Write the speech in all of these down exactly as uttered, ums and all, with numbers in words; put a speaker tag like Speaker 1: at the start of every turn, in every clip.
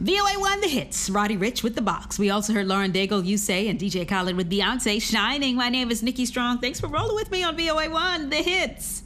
Speaker 1: V O A one The Hits, Roddy Ricch with The Box. We also heard Lauren Daigle, You Say, and D J Khaled with Beyonce, Shining. My name is Nikki Strong. Thanks for rolling with me on V O A one The Hits.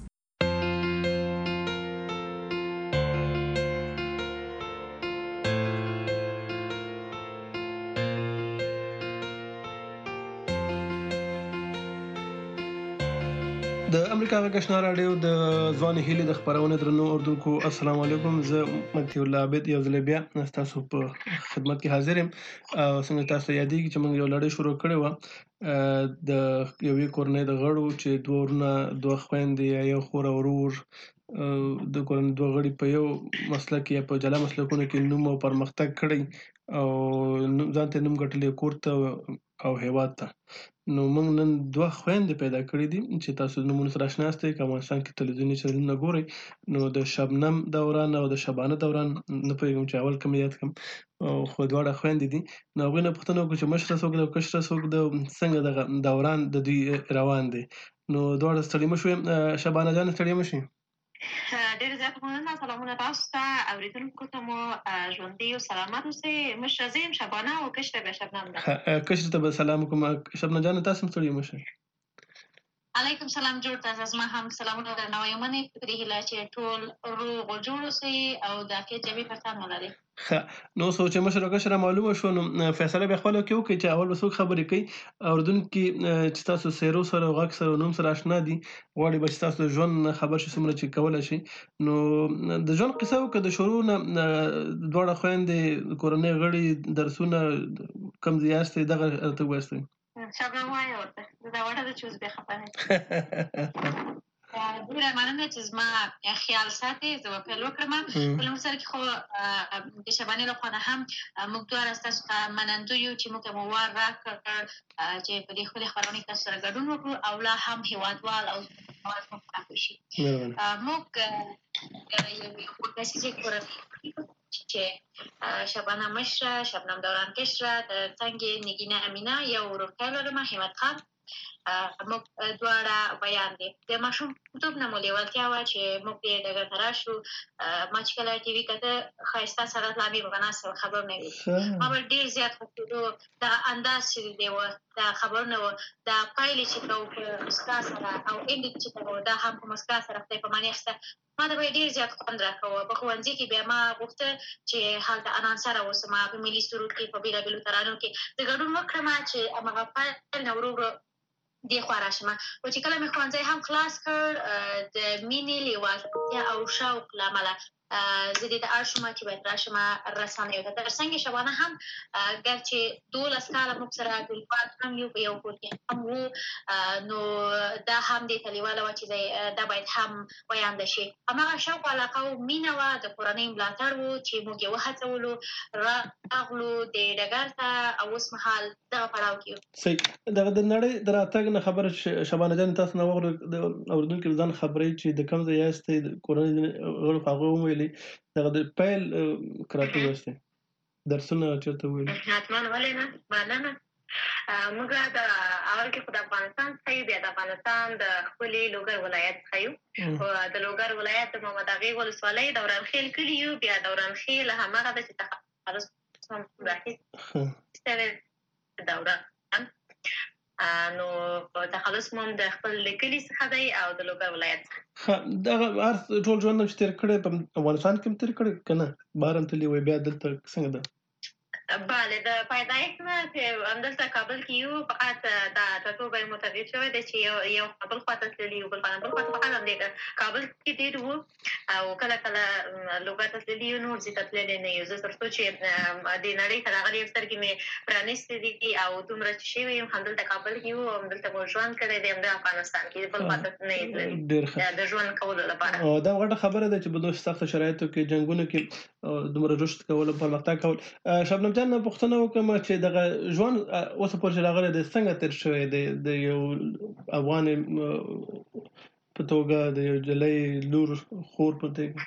Speaker 2: د امریکا غږ رادیو د ځوان هیلې د خبرونه درنو اردوونکو السلام علیکم. زه متي الله عابد یو ځل بیا تاسو په خدمت کې حاضر یم. څنګه تاسو یادېږي چې موږ یو لړۍ شروع کړې و د یوې کورنۍ د غړو چې دوه ورونه دوه خويندې یو خور او ورور د کورنۍ دوه غړي په یو مسلک یا په جلا مسلکونو کې نوم او پرمختګ کړی او ځان ته نوم ګټلې کور ته او هیواد ته. نو موږ نن دوه خويندې پیدا کړې دي چې تاسو نومونه سره آشنا یاست. که افغانستان کې تلویزیوني چینلونه ګورئ نو د شبنم دوران او د شبانه دوران نه پوهېږم چې اول کوم یاد کړم خو دواړه خويندې دي. نو هغوی نه پوښتنه وکړو چې مشره څوک ده او کشره څوک ده، څنګه دغه دوران د دوی روان دی. نو دواړه ستړي مه شوې. شبانه جان ستړې مه شي.
Speaker 3: ډېر زیات مننه. سلامونه تاسو ته اورېدونکو ته مو ژوندي او سلامت اوسئ. مشره زه یم شبانه او کشره بیا شبنم ده.
Speaker 2: کشره ته به سلام وکړم. شبنه جان تاسو هم ستړي مه شئ.
Speaker 3: علیکم سلام جوړ تاسو. زما هم سلامونه درنه وایم. منې په دې هیله چې ټول روغ او جوړ اوسئ او د عافیت جامې پر تن ولرئ.
Speaker 2: نو څو چې مشره کشره معلومه شو نو فیصله به خپل کې وکړي چې اول وسوک خبرې کوي اردوونکو چې تاسو سیرو سره غږ سره نوم سره آشنا دي غواړي به تاسو ژوند خبر شي څومره چې کولای شي. نو د ژوند قصه وکړه د شروع نه دوړه خويندې کورنۍ غړي درسونه کم زیاستې دغه ته وایي
Speaker 3: شبنم وایي ورته دا وړه د چوز به خبره ډېره مننه چې زما خیال ساتي. زه به پیل وکړم. په لومړي سر کې خو د شبانې لخوا نه هم موږ دواړه ستاسو ته منندوی یو چې موږ ته مو وار راکړ چې په دې ښکلې خپرونې کې تاسو سره ګډون وکړو او لا هم هېوادوال او اواز مو پراخه شي. موږ یو کسیزې کورنۍ چې شبانه مشره، شبنم دوران کشره، تر څنګ یې نګینه امینه، یو ورورکی لرم همت خان. موږ دواړه بیان دي. د ماشومتوب نه مو لیوالتیا وه چې موږ دې ډګر ته راشو. ما چې کله ټي وي کته ښایسته سره لامې به به ناسته وه خبرونه وي. ما به ډېر زیات خوښېدو دا انداز چې دی وه دا خبرونه وه دا پایلې چې کوو په مسکا سره او انډ چې کوو دا هم په مسکا سره خدای په معنی اخیسته. ما ته به یې ډېر زیات خوند راکوه. په ښوونځي کې بیا ما غوښته چې هلته انانسره اوسم په ملي سرود کې په بېلابېلو ترانو کې زه ګډون وکړم چې همغه پیل نه ورو ورو دې خوا راشم. خو چې کله مې ښوونځی هم خلاص کړ د مینې لیوالتیا او شوق له امله زه دې ته اړ شوم چې باید راشم رسنیو ته. تر څنګ شبانه هم ګر چې دولس کاله موږ سره ټولګیوال هم یو په یو کور کې هم وو نو دا هم دې ته لیواله وه چې دا باید هم ویانده شي. هماغه شوق علاقه او مینه وه د کورنۍ ملاتړ و چې موږ یې وهڅولو راغلو دې ډګر ته او اوس مهال دغه پړاو کې یو.
Speaker 2: صحیح. دغه د نړۍ د راتګ نه خبره شبانه جان تاسو نه واورئ د اردوونکو ځان خبرې چې د کوم ځای یاستئ د کورنۍ غړو په هغه وویلې دغه د پیل کراته ویاستئ درسونه چېرته وویلې؟
Speaker 3: حتما ولې نه مننه. موږ د اول کې خو د افغانستان څخه یو بیا د افغانستان د ښکلي لوګر ولایت څخه یو. د لوګر ولایت د محمد اغې ولسوالۍ دورانخیل کلي یو. بیا دورانخیل همغه ده چې تخلص هم راخیستې دوران نو تخلص مو هم د خپل کلي څخه دی او د لوګر ولایت څخه.
Speaker 2: دغه هر ټول ژوند چې تېر کړی په افغانستان کې هم تېر کړی که نه بهر هم تللي وی بیا دلته څنګه ده؟
Speaker 3: بله د پیدایښت نه چې همدلته کابل کې یو فقط دا ټاټوبی مو تغییر شوی دی چې یو یو کابل خواته تللي یو بل خوا نه بل خواته فقط همدې کابل کې ډېر وو او کله کله لوګر ته تللي یو نور ځای ته تللی نه یو. زه تر څو چې دې نړۍ ته راغلې یم سترګې مې پرانیستې دي او دومره چې شوې یم همدلته کابل کې یو همدلته مو ژوند کړی دی همدا افغانستان کې بل خواته نه یې تللي د ژوند کولو لپاره.
Speaker 2: دا غټه خبره ده چې په دومره سختو شرایطو کې جنګونو کې دومره رشد کول او پرمختګ کول. شبنم جان نه پوښتنه وکړم چې دغه ژوند اوسه پورې چې راغلی دی څنګه تېر شوی دی د یو افغان په توګه د یو نجلۍ لور خور په توګه؟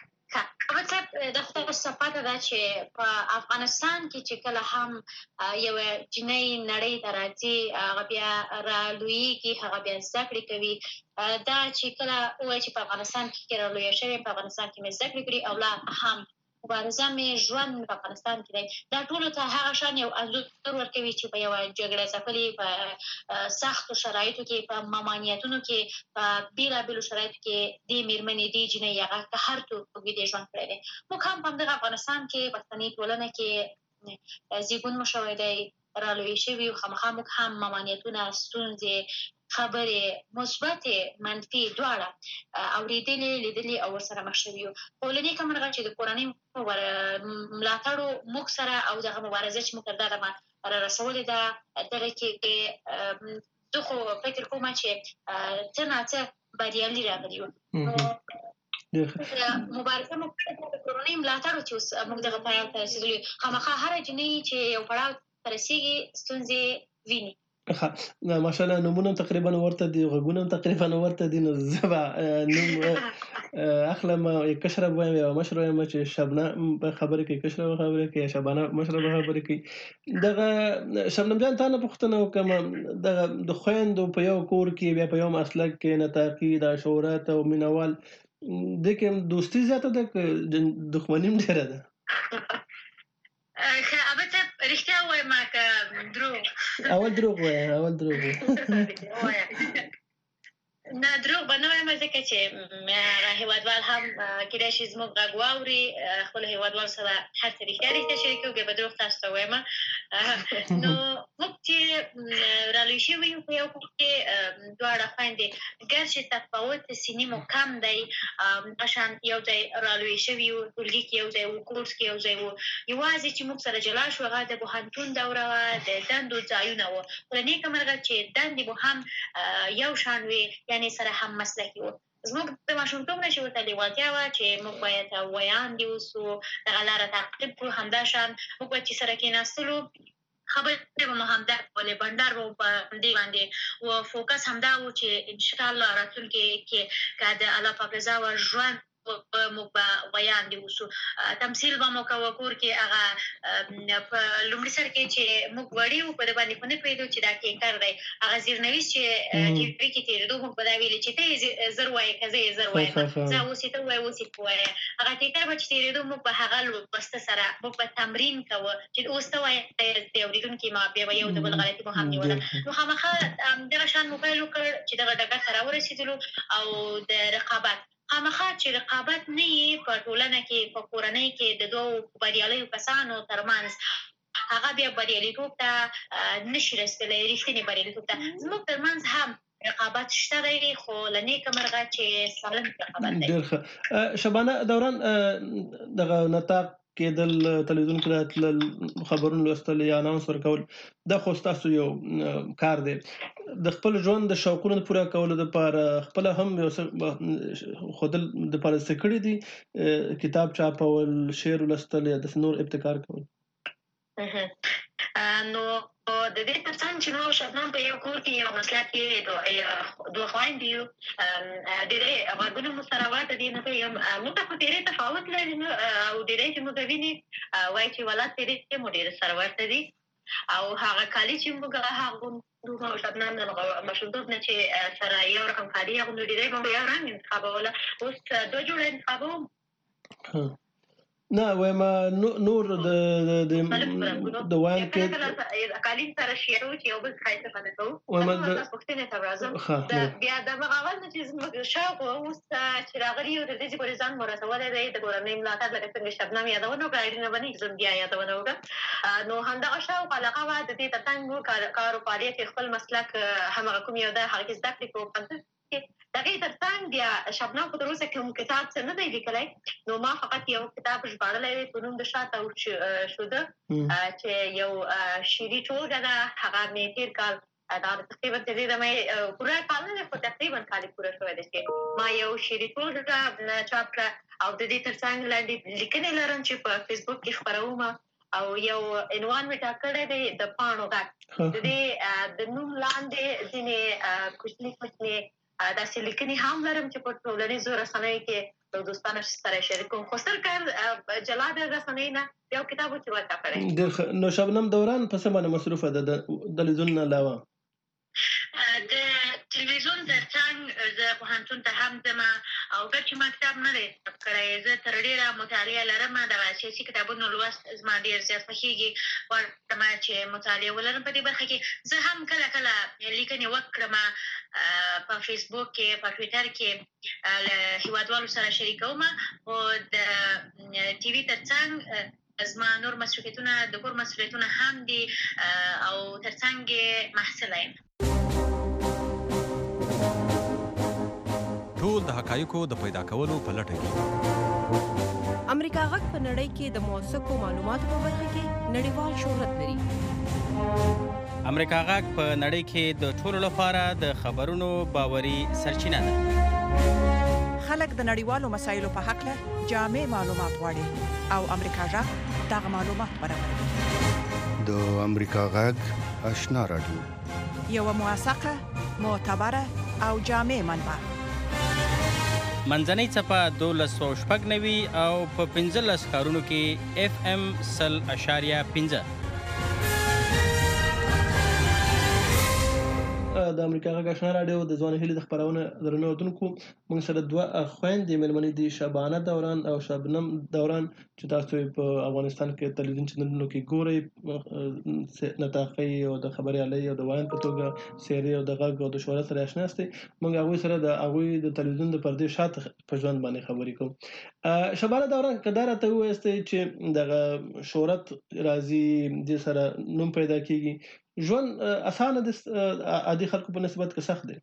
Speaker 3: د خدای صفاته ده چې په افغانستان کې چې کله هم یوه جنۍ نړۍ ته راځي هغه بیا رالویېږي هغه بیا زده کړې کوي. دا چې کله ووایي چې په افغانستان کې رالویه شوې په افغانستان کې مې زده کړې کړي او لا هم مبارزه مې ژوند په افغانستان کې دی. دا ټولو ته هغه شان یو انځور ورکوي چې په یوه جګړه ځپلې په سختو شرایطو کې، په ممانعتونو کې، په بېلابېلو شرایطو کې دې مېرمنې دې جینۍ هغه که هر څوک وي دې ژوند کړی دی. موږ هم په همدغه افغانستان کې پښتني ټولنه کې زیږون مو شوی دی، رالوی شوي یو. خامخا موږ هم ممانعتونه، ستونزې، خبرې مثبتې منفي دواړه اورېدلې، لیدلې او ورسره مخ شوي یو. خو له نیکه مرغه چې د کورنۍ ملاتړو موږ سره او دغه مبارزه چې موږ تر دغه را رسولې ده، دغه کې زه خو فکر کوم چې څه ناڅه بریالي راغلي یو. نو مبارزه موږ د کورنۍ ملاتړو چې اوس موږ دغه پړاو ته رسېدلي یو. خامخا هره جنۍ چې یو پړاو ته رسېږي ستونزې ویني.
Speaker 2: ماشاءالله نومونه تقریبا ورته دي، غږونه تقریبا ورته دي. نو زه به نوم اخلم، کشره وایم یا مشره وایم چې شبنم به خبرې کوي، کشره به خبرې کوي، شبانه مشره به خبرې کوي. دغه شبنم جان تا نه پوښتنه وکړم، دغه د خویندو په یو کور کې بیا په یو مسلک کې نطاقي، دا شهرت او مینوال، دې کې دوستي زیاته ده که دښمني هم ډېره ده؟
Speaker 3: البته رښتیا ووایم که دروغ؟
Speaker 2: اول دروغ وایه، اول دروغ وایه.
Speaker 3: نه دروغ به نه وایم، ځکه چې هېوادوال هم کېدای شي زموږ غږ واوري، خپلو هېوادوالو سره هر څه رښتیا رښتیا شریکوي. بیا به دروغ تاسو ته ووایم. نو موږ چې رالوی شوي یو په یو کور کې دواړه خویندې، ګرچې تفاوت سني مو کم دی، په شان یو ځای رالوی شوي یو، ټولګي کې یو ځای وو، کورس کې یو ځای وو. یوازې چې موږ سره جلا شو هغه د پوهنتون دوره وه، د دندو ځایونه وو. خو له نیکه مرغه چې دندې مو هم یو شان وې، یعنې سره هم مسلکي وو. زموږ د ماشومتوب نه چې ورته لېوالتیا وه چې موږ باید ویاندې اوسو، دغه لاره تعقیب کړو. همدا شان موږ باید چې سره کېناستلو، خبرې به مو همدا کولې، بنډار به مو په همدې باندې و. فوکس همدا و چې انشاءالله راتلونکي کې که د الله پاک رضا وه ژوند موږ به ویاندې اوسو. تمثیل به مو کوه کور کې. هغه په لومړي سر کې چې موږ وړي وو، په ده باندې خو نه پوهېدو چې دا کینکر دی. هغه زیرنویس چې ټي وي کې تېرېدو، موږ به دا ویلې چې ته یې زر وایې که زه یې زر وایم، زه اوس یې ته ووایې اوس یې ته وایې. هغه ټیکر به چې تېرېدو، موږ به هغه لوسته سره موږ به تمرین کوه چې اوس ته وایې، د اورېدونکي ما بیا به یو د بل غلطي مو هم نیوله. نو خامخا دغه شان موبایل وکړ چې دغه ډګر ته راورسېدلو. او د رقابت خامخا چې رقابت نه یې په ټولنه کې، په کورنۍ کې د دوو بریالیو کسانو ترمنځ، هغه بیا بریالیتوب ته نشي رسېدلی، رښتینې بریالیتوب ته. زموږ ترمنځ هم رقابت شته دی، خو له نیکه مرغه چې سالم رقابت دی.
Speaker 2: ډېر ښه. شبانه دوران، دغه نطاق کېدل، تلویزیون کې راتلل، خبرونه لوستل یا اناونس ورکول، دا خو ستاسو یو کار دی. د خپل ژوند د شوقونو د پوره کولو دپاره خپله هم یو څه ښودل دپاره څه کړي دي؟ کتاب چاپول، شعر لوستل یا داسې نور ابتکار کول؟
Speaker 3: نو د دې تر څنګ چې نو شبنم په یو کور کې یو مسلک کې دوه خویندې یو، ډېری غږونه مو سره ورته دي. نه پوهېږم، موږ ته خو ډېری تفاوت لري او ډېری چې موږ ویني وایي چې ولد ډېری مو ډېر سره ورته دي. او هغه کالي چې موږ هغوندو او شبنم د ماشومتوب نه چې سره یو رقم کالي اغوندو، ډېری به مو یو رنګ انتخابوله. اوس دوه جوړه انتخابوم.
Speaker 2: نه وایم نور د د ویان
Speaker 3: کې کالین سره شیرو چې یو بل څخه استفاده کوو. وایم پوښتنې ته راځم. بیا د مغاول نه چې زموږ شوق اوس چې راغلي یو د دې پورې ځان مو رسولی دی، د کورنۍ ملاتړ لکه څنګه شبنم یادونه وکړه، اړینه به نه زه بیا یادونه وکړم. نو همدغه شوق علاقه وه د دې تر څنګ کار او فعالیت خپل مسلک همغه کوم یو دی، هغه کې زده کړې کوو. د هغې تر څنګ بیا شبنم خو تر اوسه کوم کتاب څه نه دی لیکلی. نو ما فقط یو کتاب ژباړلی دی په نوم د شاته شوده، چې یو شعري ټولګه ده. هغه مې تېر کال دا تقریبا تر دې دمه پوره کال نه دی، خو تقریبا کال یې پوره شوی دی چې ما یو شعري ټولګه چاپ کړه. او د دې تر څنګ لاندې لیکنې لرم چې په فیسبوک کې خپروم. او یو عنوان مې ټاکلی دی د پاڼو غږ. د دې د نوم لاندې ځینې کوچني کوچني داسې لیکنې هم لرم چې په ټولنیزو رسنیو کې د دوستانو سره شریکوم. خو ستر کار جلا د رسنیو نه یو کتاب و چې ما چاپ کړی.
Speaker 2: ډېر ښه. نو شبنم دوران په څه باندې مصروفه ده د تلویزیون نه علاوه؟
Speaker 3: د تلویزیون تر څنګ زه پوهنتون ته هم ځم او ګر چې ما کتاب نه دی کړی زه تر ډېره مطالعه لرم دغه سیاسي کتابونو لوست زما ډېر زیات خوښېږي غواړم چې مطالعه ولرم په دې برخه کې زه هم کله کله لیکنې وکړم په فیسبوک کې په ټویټر کې له هیوادوالو سره شریکوم خو د ټي وي تر څنګ زما نور مسؤلیتونه د کور مسؤلیتونه هم دي او تر څنګ یې محصله یم.
Speaker 4: ټول د حقایقو د پیدا کولو په لټه کې
Speaker 5: امریکا غږ په نړۍ کې د موثقو معلوماتو په برخه کې نړیوال شهرت لري.
Speaker 6: امریکا غږ په نړۍ کې د ټولو لپاره د خبرونو باوري سرچینه ده.
Speaker 7: خلک د نړیوالو مسایلو په حق له جامع معلومات غواړي او امریکا غږ دغه معلومات برابروي.
Speaker 8: د امریکا غږ آشنا رادیو
Speaker 7: یو موثقه معتبره او جامع منبع.
Speaker 6: منځنۍ څپه دولس سوه شپږ نوي او په پنځلس ښارونو کې اف ام سل اشاریه پنځه.
Speaker 2: د امریکا غږ آشنا راډیو د ځوان هیلې د خبرونه درنو اوردونکو موږ سره دوه خويندې مېلمنې دي شبانه دوران او شبنم دوران چې تاسو په افغانستان کې تلویزیون چینلونو کې ګورئ نطاقي او د خبريالۍ او د وایي په توګه سیري او د غږ او د شهرت سره آشنا استي موږ هغه سره د هغه د تلویزیون د پردې شاته په ژوند باندې خبرې کوم. شبانه دوران کدار ته وایسته چې د شهرت راځي د سره نوم پیدا کیږي ژوند اسانه د عادي خلکو په نسبت کې سخت دی.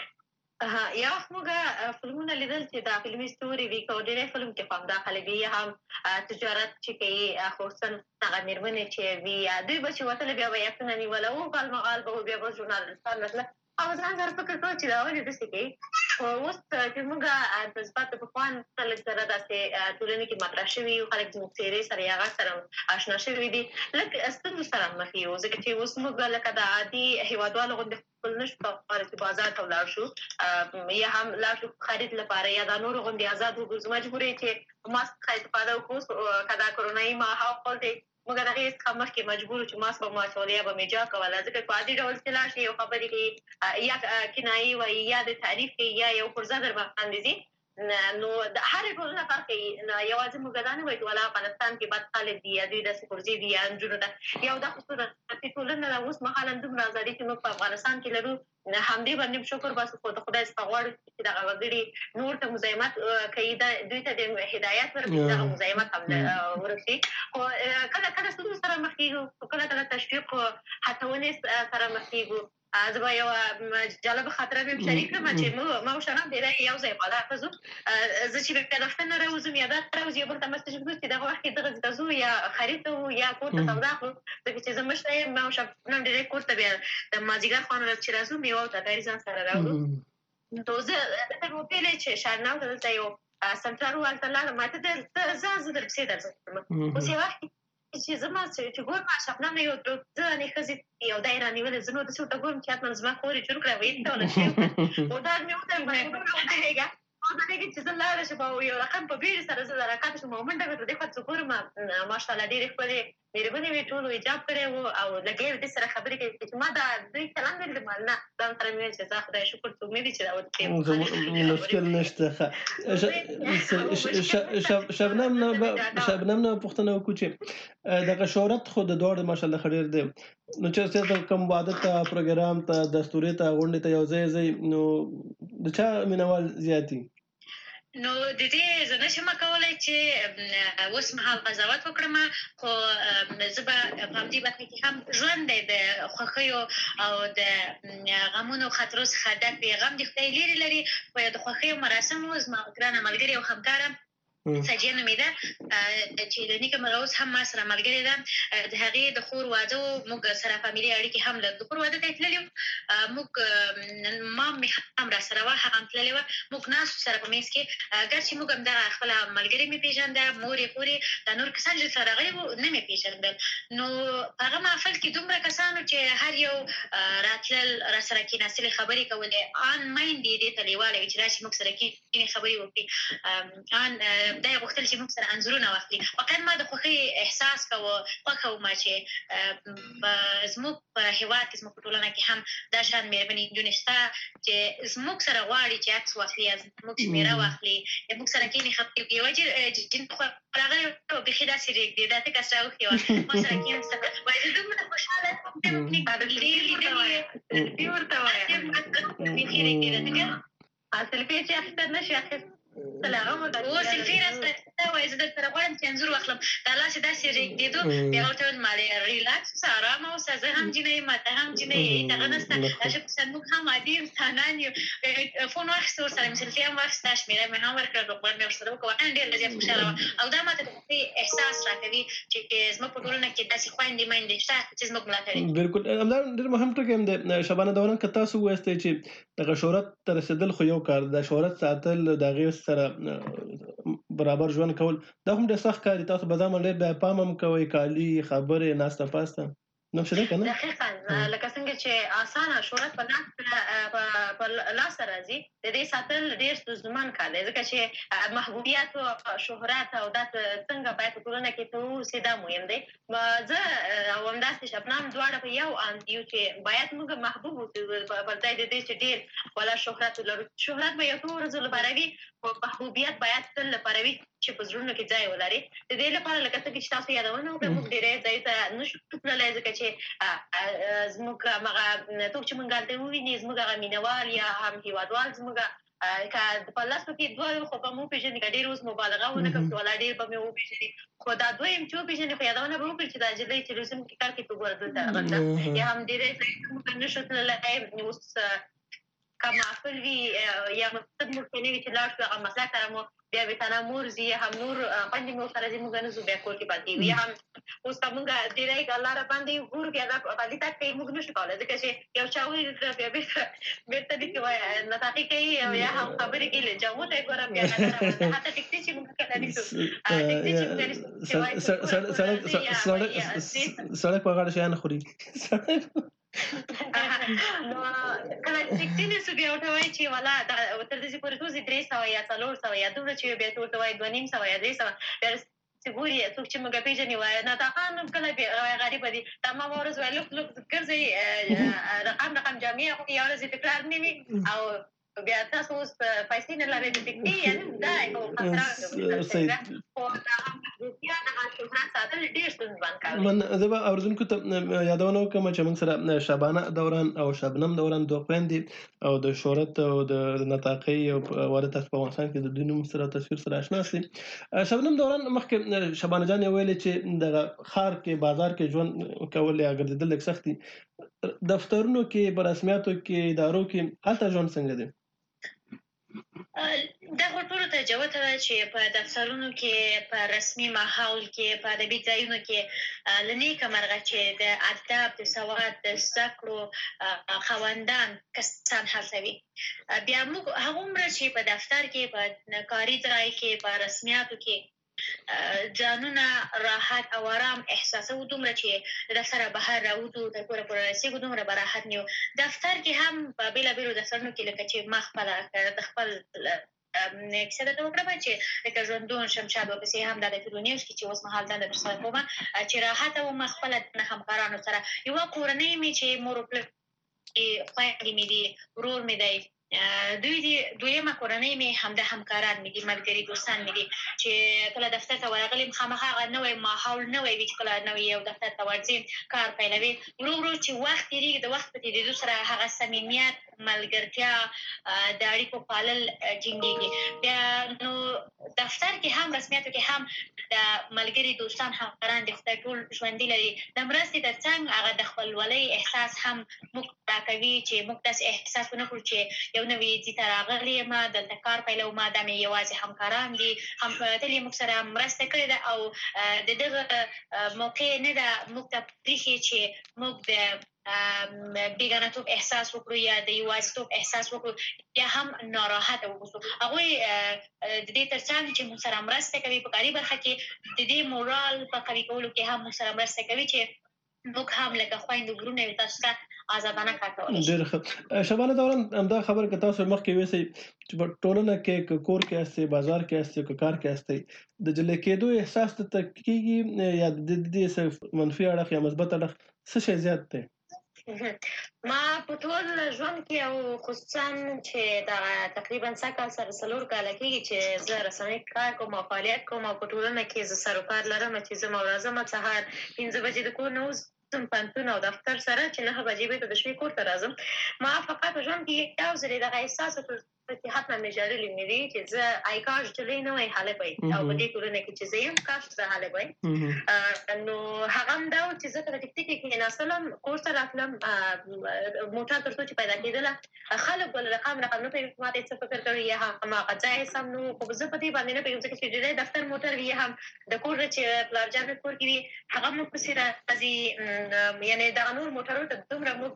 Speaker 3: یا موږ فلمونه لیدل چې دا فلمي ستوري وي کو ډېر فلم کې هم داخلي وي هم تجارت چې کوي خصوصا هغه میرمنې چې وي دوی به چې وتل بیا به یې نه ولا او کال مغال به بیا به ژورنالستان مثلا او ځان سره فکر کوم چې دا ولې داسې کوي اوس چې موږ د مثبت په خوان خلک سره داسې ټولنې کې مطرح شوي او خلک زموږ څېرې سره هغه سره آشنا شوي دي لکه ستونزو سره مخ یو ځکه چې اوس موږ لکه د عادي هیوادوالو غوندې خپل نشو کولی چې بازار ته ولاړ شو یا هم لاړ شو خرید لپاره یا د نورو غوندې آزاد وګرځو مجبور یې چې ماسک څخه استفاده وکړو که دا کرونایي ماحول دی موږ د هغې څخه مخکې مجبور چې ماسک به مو اچول یا به مې جا کوله ځکه په عادي ډول چې لاړ شي یو خبرې کوي یا کنایي وایي یا د تعریف کوي یا یو پرزه در باندې ځي نو د هرې ټولنه فرق کوي یوازې موږ دا نه وایو چې ولا افغانستان کې بد خلک دي یا دوی داسې پرزې دي یا نجونو ته یو دا خصوصي ټولنه ده اوس مهاله دومره ازادي چې موږ په افغانستان کې لرو همدې باندې شکر باسو خو د خدای څخه غواړو چې دغه وګړي نور ته مزاحمت کوي دوی ته د هدایت ورکړي دغه مزاحمت هم ورکړي خو کله کله ستونزو سره مخ کېږو کله کله تشویق هڅونې سره مخ کېږو. زه به یوه جالبه خاطره مې شریک کړم چې ما او شرم ډېری یو ځای په دغه ځو زه چې بیا دفتر نه راوځم یا دا راوځي یو بل ته مسج وکړو چې دغه وخت کې دغه ځای ته ځو یا خرید ته وو یا کور ته سودا کړو ځکه چې زه مشره یم ما او شرم ډېری کور ته بیا د مازدیګر خوا نه چې راځو میوه او ترکاري ځان سره راوړو نو زه درته مې وپوهېدلی چې شهرنام ته دلته یو سنټر هلته لاړم ما ته ځه زه در پسې درځم اوس یو وخت چې زما چې ګورم شبنم یو ځوانې ښځې یو دی رانیولې زه نو داسې ورته ګورم چې حتما زما خور یې جوړ کړی ویل ته ونه شي خو دا مې وتل ودرېږه ودرېږه چې زه لاړه شم او یو رقم په بیړې سره زه راکښته شوم او منډه مې په دې خوا چې ګورم ماشاءالله ډېرې ښکلې مېرمنې وې ټولو حجاب کړی وو او لګیا یې دې سره خبرې کوي چې ما دا دوی چلند ولیدم نه ځان سره مې ویل چې زه خدای شکر ته امید چې دا ورته
Speaker 2: مشکل نشته شبنم نه پوښتنه وکړو چې دغه شهرت خو د دواړو ماشاءالله ښه ډېر دی نو چې ستاسو کوم واده ته پروګرام ته دستوري ته غونډې ته یو ځای ځئ نو د چا مینوال زیات دي؟
Speaker 3: نو د دې زه نشم کولی چې اوس مهال قضاوت وکړم خو زه به په همدې برخه کې هم ژوند دی د خوښیو او د غمونو خاطرو څخه ډک وي غم د خدای لرې لري خو د خوښیو مراسم و زما ګرانه ملګرې او همکاره سجیه نومیده چې د نیکه مغه اوس هم ما سره ملګرې ده د هغې د خور واده و موږ سره فامیلي اړیکې هم لرو د خور واده ته یې تللي وو موږ مام مې هم را سره وه هغه هم تللې وه موږ ناستو سره په میز کې ګر چې موږ هم دغه خپله ملګرې مې پېژنده مور یې خور یې دا نور کسان چې سره راغلي وو نه مې پېژندل نو په هغه محفل کې دومره کسانو چې هر یو راتلل را سره کېناستلې خبرې کولې ان مایند یې دې ته لیوالی وي چې راشي موږ سره کښېنې خبرې وکړي ان دا غوښتل چې موږ سره انځورونه واخلي. فقط ما د خوښۍ احساس کوو خوښه وم چې زموږ په هېواد کې زموږ په ټولنه کې هم دا شان مېرمنې نجونې شته چې زموږ سره غواړي چې عکس واخلي یا زموږ شمېره واخلي یا موږ سره کښېني خبرې وکړي. وایي چې جین خو راغلی بیخي داسې رېږدي دا ته کس راوښتې وه ما سره کښېنسته. وایي زه دومره خوشحاله ډېر لیدلي دې ورته وایه بیخي رېږدېده ځکه سلفي چې اخیستل نه شي اخیست و سلفي راسته وایي زه درسره غواړم چې انځور واخلم. دا لاس یې داسې رېږدېدو بیا ورته ویل مالې ریلاکس اوسه ارامه اوسه زه هم جینۍ یم ته هم جینۍ یې دغه نشته راشه کوڅه موږ هم عادي انسانان یو. فون واخیسته ورسره مې سلفي هم واخیسته شمېره مې هم ورکړه روغبړ مې ورسره وکړه واقعا ډېره زیات خوشحاله وه. او دا ماته د خوښۍ احساس راکوي چې زموږ په ټولنه کې داسې خویندې میندې شته چې زموږ ملاتړي.
Speaker 2: بالکل همدا ډېر مهم ټکی هم دی شبانه دوران که تاسو ووایستی چې دغه شهرت ته رسېدل خو یو کار د شهرت ساتل د هغې سره برابر ژوند کول دا هم ډېر سخت کار دی. تاسو به ځان ډېر بیا پام هم کوئ کالي خبرې ناسته پاسته نو شته که نه
Speaker 3: دقیقا لکه څنګه چې اسانه شهرت په لاس په لاس راځي د دې ساتل ډېر ستونزمن کار دی ځکه چې محبوبیت او شهرت او دا څنګه باید په ټولنه کې ته واوسې دا مهم دی. زه او همداسې شبنم دواړه په یو اند یو چې باید موږ محبوب اوسو پر ځای د دې چې ډېر والا شهرت ولرو. شهرت به یو څو ورځو لپاره وي خو محبوبیت باید تل لپاره وي چې په زړونو کې ځای ولري. د دې لپاره لکه څنګه چې تاسو یادونه وکړه موږ ډېرې ځای ته نشو تللی ځکه چې زموږ هغه څوک چې موږ هلته وویني زموږ هغه مینهوال یا هم هېوادوال زموږ که په لسو کې دوه خو به مو وپېژني که ډېر اوس مبالغه ونه کړم چې والا ډېر به مې وپېژني خو دا دویم چې وپېژني خو یادونه به وکړي چې دا نجلۍ تلویزیون کې کار کوي ته ګوره دلته غلطه یا هم ډېرې ځای ته موږ نشو تللی اوس که محفل وي یا مقصد موږ کې نه وي چې لاړ شو هغه مسلک سره مو بیا بېتانه مور ځي یا هم نور خویندې مې ورسره ځي موږ نه ځو بیا کور کې پاتې وي یا هم اوس که موږ ډېری الله را باندې ګورو بیا دا پالي تګ کوي موږ نشو کولی ځکه چې یو چا ولیدل بیا بېرته بېرته دې کې وایي نطاقي کوي یا هم خبرې کوي له جامو ته یې ګوره بیا حتی ټکسي چې موږ کله نیسو ټکسي چې موږ نیسو
Speaker 2: سړک په غاړه شیان خوري
Speaker 3: نو کله ټکسي نیسو بیا ورته وایي چې والا تر دې پورې توزي درې سوه یا څلور سوه یا دومره چې بیا ته ورته وایي دوه نیم سوه یا درې سوه بیا چې ګوري څوک چې موږ پېژني وایي نطاقان کله غریبه دي تمام ورځ وایي لوک لوک ګرځئ رقم رقم جامې اغوندي یوه ورځ یې تکرار نه وي او بیا تاسو اوس پیسې نه لرئ د ټکسي یعنې دا یو خطره خو دغه محدودیت دغه شهرت ساتل ډېر ستونزمن کار دی.
Speaker 2: زه به اورېدونکو ته یادونه وکړم چې موږ سره شبانه دوران او شبنم دوران دوه خویندې او د شهرت او د نطاقۍ او وارد تاسو په افغانستان کې د دوی نوم سره تصویر سره اشنا شئ. شبنم دوران مخکې شبانه جان یې ویلې چې دغه ښار کې بازار کې ژوند کول یا ګرځېدل لږ سخت دي. دفترونو کې په رسمیاتو کې ادارو کې هلته ژوند څنګه دی؟
Speaker 3: دا خو ټولو ته جوته ده چې په دفترونو کې په رسمي ماحول کې په ادبي ځایونو کې له نیکه مرغه چې د ادب د سواد د زده کړو خاوندان کسان هڅوي بیا موږ هغومره چې په دفتر کې په کاري ځای کې په رسمیاتو کې ځانونه راحت او آرام احساسوو دومره چې د دفتره بهر راوځو تر کوره پورې رسېږو دومره به راحت نه یو. دفتر کې هم په بېلابېلو دفترونو کې لکه چې ما خپله د خپل کیسه درته وکړم چې لکه ژوندون شمشاد ورپسې هم دا د فیلونیوز کې چې اوس مهال دنده ترسره کومه چې راحته وم خپله همکارانو سره یوه کورنۍ مې چې مور و پلار خویندې مې دي ورور مې دی دوی دي دویمه کورنۍ مې همدا همکاران مې دي ملګري دوستان مې دي چې کله دفتر ته ورغلې خامخا هغه نوی ماحول نوی وي چې کله نوی یو دفتر ته ورځې کار پیلوي ورو ورو چې وخت تېرېږي د وخت په تېرېدو سره هغه صمیمیت ملګرتیا د اړیکو پالل ټینګېږي بیا نو دفتر کې هم رسمیاتو کې هم د ملګري دوستان همکاران د خدای ټول ژوندي لري د مرستې تر څنګ هغه د خپلولۍ احساس هم موږ راکوي چې موږ داسې احساس ونه کړو چې یو نوی ځي ته راغلی یم دلته کار پیلوم دا مې یوازې همکاران دي هم تل یې موږ سره مرسته کړې ده او د دغه موقع نه ده موږ ته پرېښي چې موږ د بیګانه‌توب احساس وکړو یا د یوازیتوب احساس وکړو یا هم ناراحته واوسو. هغوی د دې تر څنګ چې موږ سره مرسته کوي په کاري برخه کې د دې مورال په قوي کولو کې هم موږ سره مرسته کوي چې موږ هم لکه خویندو ورونه یو تاسو ته آزادانه کار کولی شي.
Speaker 2: ډېر ښه. شبانه دوران همدا خبره که تاسو مخکې ویسئ چې په ټولنه کې که کور کې یاستئ، بازار کې یاستئ، که کار کې یاستئ، د جلۍ کېدو احساس درته کېږي یا د دې څه منفي اړخ یا مثبت اړخ څه شی زیات دی؟
Speaker 3: ما په ټول ژوند کې او خصوصا چې دا تقریبا څه کال سره څلور کاله کېږي چې زه رسنۍ کار کوم او فعالیت کوم او په ټولنه کې زه سروکار لرم چې زه ورځم سهار پنځه بجې د کور نه وځم پوهنتون او دفتر سره چې نهه بجې بېرته د شپې کور ته راځم. ما فقط په ژوند کې یو ځلې دغه احساس وکړ چې حتما مې ژړلي مې دي چې زه ای کاش جلۍ نه وای هلک وای او په دې ټولنه کې چې زه یم کاش زه هلک وای. نو هغه هم دا و چې زه په ټیکټي کې کېناستلم کور ته راتلم موټر تر څو چې پیدا کېدله خلک به له رقم رقم نه پوهېږي ما ته یې څه فکر کړی یا هماغه ځای سم نه و خو زه په دې باندې نه پوهېږم ځکه چې ډېری دفتر موټر وي یا هم د کور چې پلارجان مې کور کې وي هغه موږ پسې راځي یعنې دغه نور موټرو ته دومره موږ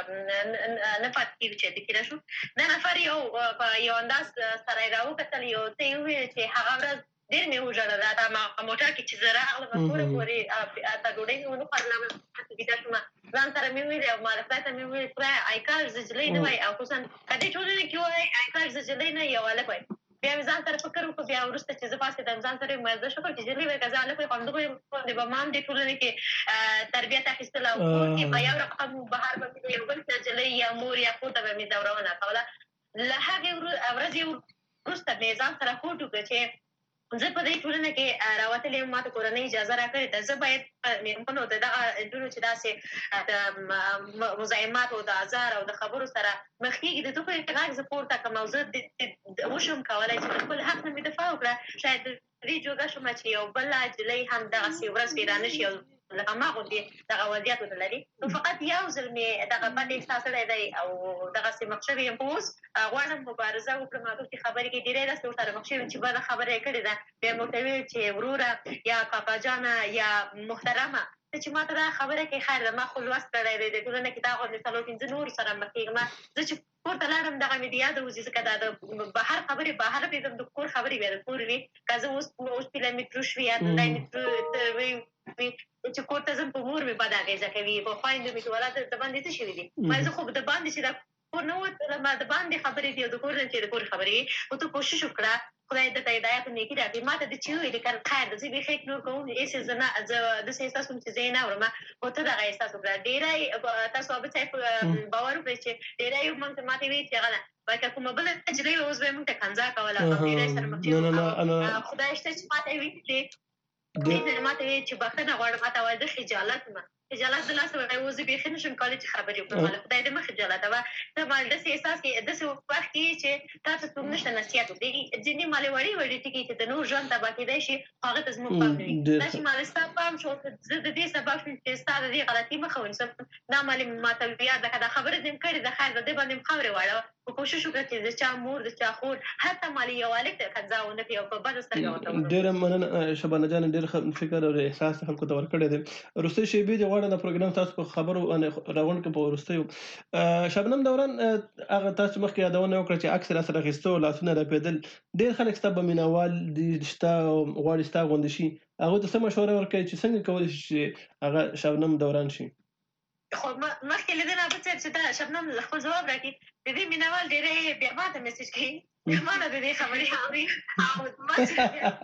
Speaker 3: نه پاتې کېږو چې د کېده شو. دا نفر یو یو انداز سره یې راوکتل یو څه یې وویل چې هغه ورځ ډېر مې وژړل دا موټر کې چې زه راغلم کوره پورې تا ډوډۍ مې ونه خوړله بیده شومه ځان سره مې ویلې او ما د خدای ته مې وویل خدایه ای کاش زه جلۍ نه وای او خصوصا که دې ټولنې کې وای ای کاش زه جلۍ نه یو هلک وای. بیا مې ځان سره فکر وکړو بیا وروسته چې زه پاڅېدم ځان سره مې زه شکر چې جلۍ وای که زه هلک وای خو همدغو باندې به ما هم دې ټولنې کې تربیت اخیستله او کور کې به یو رقم بهر به مې یو بل څه جلۍ یا مور یا خور ته به مې دورونه کوله. له هغې ورځې وروسته مې ځان سره هوډ وکړ چې زه په دې ټولنه کې راوتلې یم ما ته کورنۍ اجازه راکړې ده زه باید مېرمنو د دغه نجونو چې داسې د مزاحماتو د ازار او د خبرو سره مخ کېږي د دغو غږ زه پورته کړم او زه وشم کولی چې د خپل حق نه مې دفاع وکړه شاید دې جوګه شومه چې یو بله نجلۍ هم دغسې ورځ بې را نه شي او لکه ما غوندې دغه وضعیت ولري. نو فقط یو ځل مې دغه بد احساس کړی دی او دغسې مخ شوې یم خو اوس غواړم مبارزه وکړم هغه کې خبرې کې ډېری داسې ورسره مخ شوي یم چې بده خبره یې کړې ده بیا مې ورته ویل چې وروره یا کاکا جانه یا محترمه ته چې ما ته دا خبره کوي خیر ده ما خو لوست کړی دی د ټولنه کې دا غوندې څلور پنځه نورو سره مخ کېږم زه چې کور ته لاړم دغه مې د یاده وځي ځکه دا د بهر خبرې بهر پرېږدم د کور خبرې بیا د کور وي که زه اوس اوس پیله مترو شوي یا دی مترو چې کور ته ځم په مور مې بده اغېزه کوي په خویندو مې چې ولا د باندې څه شوي دي ما زه خو د باندې چې دا کور نه وتلم د باندې خبرې دي او د کور نه چې د کور خبرې وي خو ته کوشش وکړه خدای درته هدایت او نیکي راکړي ما ته د چې وویلې که خیر ده زه بیخي نور کوم هېڅ زه نه زه داسې احساس کوم چې زه یې نه اورم خو ته دغه احساس وکړه ډېری تاسو عابد صاحب باور وکړئ چې ډېری موږ ته ما ته ویل چې هغه نه که کومه بله نجلۍ اوس به یې موږ ته کنځا کوله او ډېری سره مخ خدای شته چې ما ته یې ویلې دې ما ته ویل چې بښنه غواړم ما ته وایي زه خجالت یم خجالت د لاسه وایي اوس زه بیخي نه شم کولی چې خبرې وکړم له خدای دې مه خجالته وه ته ما داسې احساس کې داسې وخت کې چې تا ته څوک نشته نصیحت وکړي ځینې مالې وړې وړې ټکي چې د نور ژوند تباه کېدی شي هغه ته زموږ پام نه وي دا چې مالې ستا پام شو زه د دې سبب شوم چې ستا د دې غلطي مخه ونیسم دا مالې ما ته یاد ده که دا خبره دې م کړې ده خیر د دې باندې م خاورې واړوه خو کوشش وکړه چې د چا مور د چا خور حتی مالې یو هلک ته کنځا ونه کړي او په بده سترګه ورته ونه
Speaker 2: ډېره مننه شبانه جانه ډېر فکر او احساس خلکو ته ورکړی دی. وروستۍ شېبې دې غواړم د پروګرام تاسو په خبرو راغونډ کړم په وروستیو شبنم دوران هغه تاسو مخکې یادونه وکړه چې عکس راسره اخیستو لاسونه رپېدل ډېر خلک ستا به مینوال دي شته غواړي ستا غوندې شي هغوی ته څه مشوره ورکوي چې څنګه کولی شي چې هغه شبنم دوران شي؟
Speaker 3: خو مخکې له دې نه عابد صاحب چې دا شبنم خپل ځواب راکړي د دې مینوال ډېری بیا ما ته میسج کوي ما نه د دې خبرې اوري او ما چې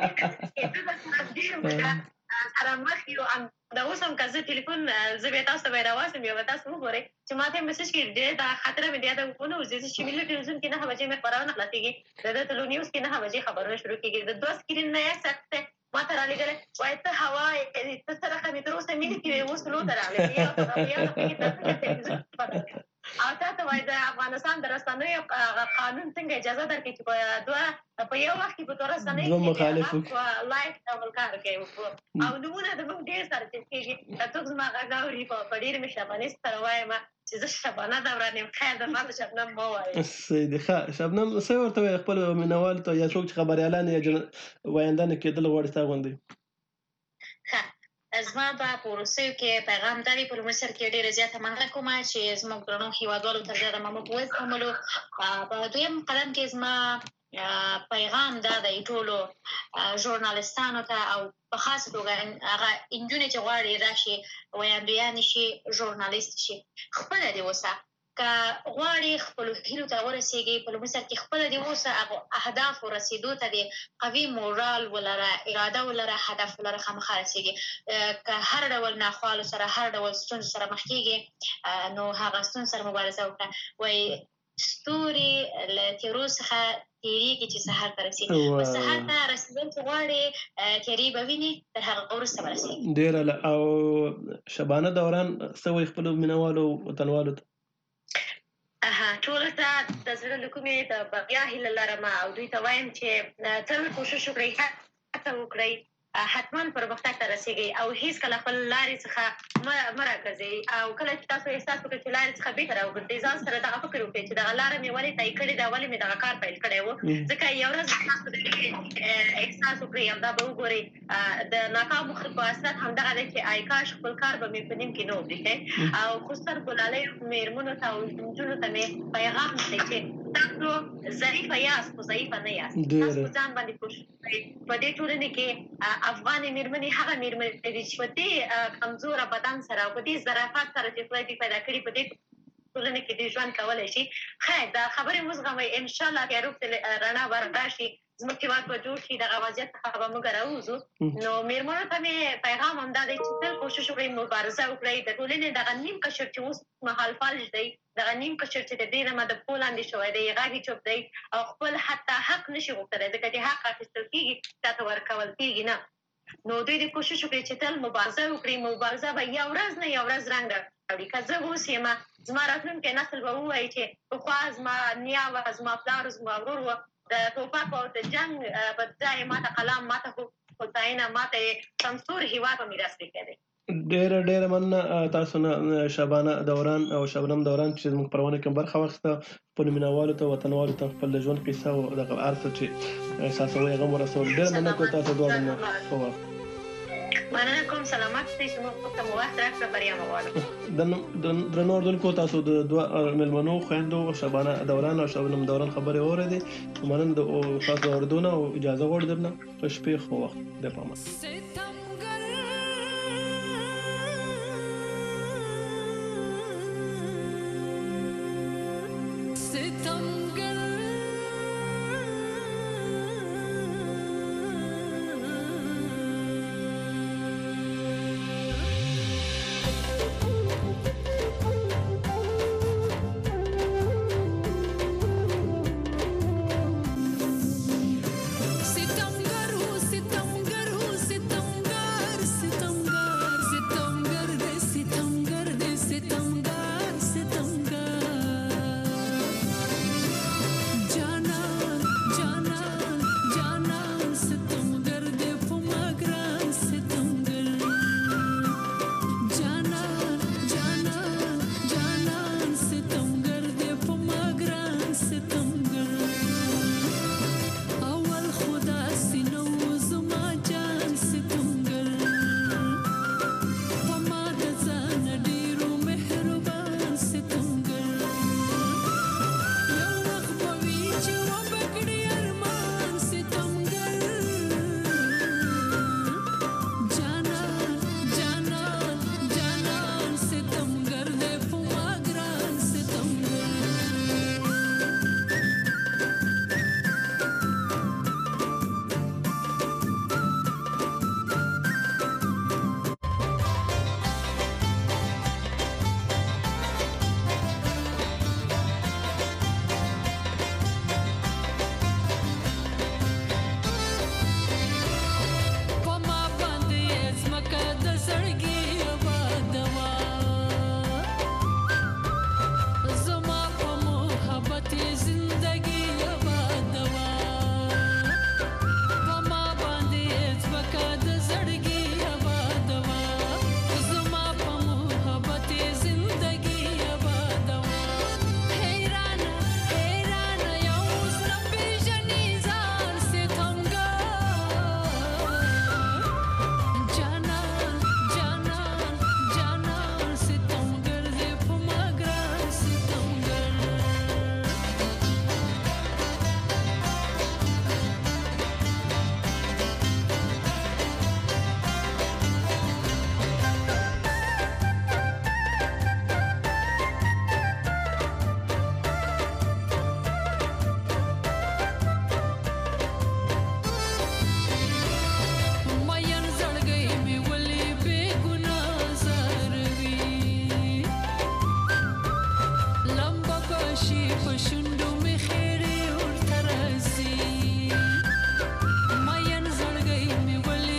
Speaker 3: سره مخ یو دا اوس هم که زه ټلیفون زه بیا تاسو ته به یې راواستم یا به تاسو وګورئ چې ما ته یې میسج کړي ډېر دا خاطره مې د یاده ونه وځي چې ملي ټلویزیون کې نهه بجې مې خپرونه خلاصېږي د ده تلو نیوز کې نهه بجې خبرونه شروع کېږي د دوه سکرین نه یې سخت ما ته رالېږلی وایي ته هوا ته سره ښه مې تر اوسه مینې کې وې اوس لو ته راغلې او تا ته وایي د افغانستان د رسنیو قانون څنګه اجازه درکړي چې په دوه په یو وخت کې په دوه رسنیو کې په لایف ډول کار کوي او نومونه د موږ ډېر سره چیز کېږي که څوک زما غږ اوري په ډېرې مهربانۍ سره وایم چې زه شبانه دوران یم خیر ده ما ته شبنم مه وایي
Speaker 2: صحیح دی ښه شبنم څه ورته وایي خپل مینوالو ته یا څوک چې خبریالان یا وایندانې کېدل غواړي ستا غوندې؟
Speaker 3: ښه زما به په وروستیو کې پیغام دا دی په لومړي سر کې ډېره زیاته مننه کوم چې زموږ درنو هېوادوالو تر زیاته ما موږ وزغملو په دویم قدم کې زما پیغام دا دی ټولو ژورنالستانو ته او په خاصه توګه هغه نجونې چې غواړي راشي ویاندویانې شي ژورنالیست شي خپله دې اوسه که غواړي خپلو هیلو ته ورسېږي په لومړي سر کې خپله دې اوسه هغو اهدافو رسېدو ته دې قوي مورال ولره اراده ولره هدف ولره خامخا رسېږي که هر ډول ناخوالو سره هر ډول ستونزو سره مخ کېږي نو هغه ستونزو سره مبارزه وکړه وایي ستوري له تیرو څخه تیریږي چې سهار ته رسي او سهار ته رسېدل چې غواړي تیرې به ویني تر هغه وروسته به رسېږي
Speaker 2: ډېره او شبانه دوران څه وایي خپلو مینهوالو وطنوالو ته
Speaker 3: ټولو ته د زړه له کومې د بریا هیله لرم او دوی ته وایم چې تل کوشش وکړئ هڅه وکړئ حتما پرمختګ ته رسېږئ او هېڅکله خپل لارې څخه مه راګرځئ او کله چې تاسو احساس وکړئ چې لارې څخه بېرته راوګرځئ ځان سره دغه فکر وکړئ چې دغه لاره مې ولې طی کړې ده ولې مې دغه کار پیل کړی و ځکه یو ورځ تاسو د دې احساس وکړئ همدا به وګورئ د ناکامو خلکو اثرات همدغه دی چې ای کاش خپل کار به مې په نیم کې نه وبرېښی او خصوصا ګلالیو مېرمنو ته او نجونو ته مې پیغام دی چې تاسو ضعیفه یاست خو ضعیفه نه یاست تاسو په ځان باندې کوشش وکړئ په دې ټولنې کې افغانې مېرمنې هغه مېرمنې دي چې په دې کمزوره بدن سره او په دې ظرافت سره چې خدای دوی پیدا کړي په دې ټولنه کې دوی ژوند کولی شي خیر دا خبرې وزغمئ انشاءالله تیارو ته رڼا به راشي زموږ هېواد به جوړ شي دغه وضعیت څخه به موږ راوځو نو مېرمنو ته مې پیغام همدا دی چې تل کوشش وکړئ مبارزه وکړئ د ټولنې دغه نیم قشر چې اوس مهال فلج دی دغه نیم قشر چې د دې نه د پښو لاندې شوی دی غږ یې چوپ دی او خپل حتی حق نشي غوښتلی ځکه چې حق اخیستل کېږي تا ته ورکول کېږي نه نو دوی دې کوشش وکړي چې تل مبارزه وکړي مبارزه به یو ورځ نه یو ورځ رنګ راوړي که زه اوس یم زما راتلونکی نسل به ووایي چې پخوا زما نیا وه زما پلار زما ورور وه د ټوپک او د جنګ په ځای ماته قلم ماته هوساینه ماته سمسور هېواد په میراث پرېښی دی
Speaker 2: ډېره ډېره مننه تاسو نه شبانه دوران او شبنم دوران چې زموږ پرونه کې برخه واخیسته خپلو مینهوالو ته وطنوالو ته خپل د ژوند قصه او دغه هر څه چې احساسوئ هغه مو رسول ډېره مننه کوم تاسو دواړو نه ښه وخت
Speaker 3: مننه کوم سلامت شئ زموږ ته مو وخت راکړه بریا مو غواړم
Speaker 2: درنو اردوونکو تاسو د دوه مېلمنو خویندو شبانه دوران او شبنم دوران خبرې واورېدې مننه د تاسو د اورېدو نه او اجازه غواړو درنه ښه شپې ښه وخت د پامه